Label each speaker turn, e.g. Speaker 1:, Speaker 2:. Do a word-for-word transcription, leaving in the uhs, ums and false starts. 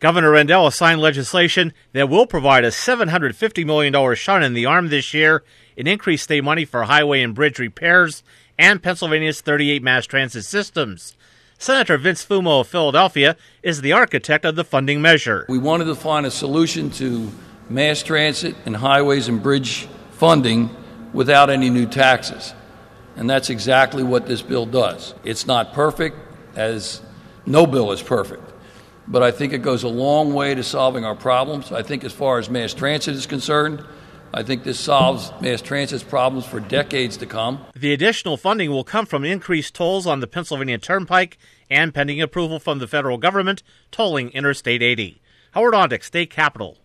Speaker 1: Governor Rendell signed legislation that will provide a seven hundred fifty million dollars shot in the arm this year in increased state money for highway and bridge repairs and Pennsylvania's thirty-eight mass transit systems. Senator Vince Fumo of Philadelphia is the architect of the funding measure.
Speaker 2: We wanted to find a solution to mass transit and highways and bridge funding without any new taxes. And that's exactly what this bill does. It's not perfect, as no bill is perfect. But I think it goes a long way to solving our problems. I think as far as mass transit is concerned, I think this solves mass transit's problems for decades to come.
Speaker 1: The additional funding will come from increased tolls on the Pennsylvania Turnpike and pending approval from the federal government tolling Interstate eighty. Howard Ondick, State Capitol.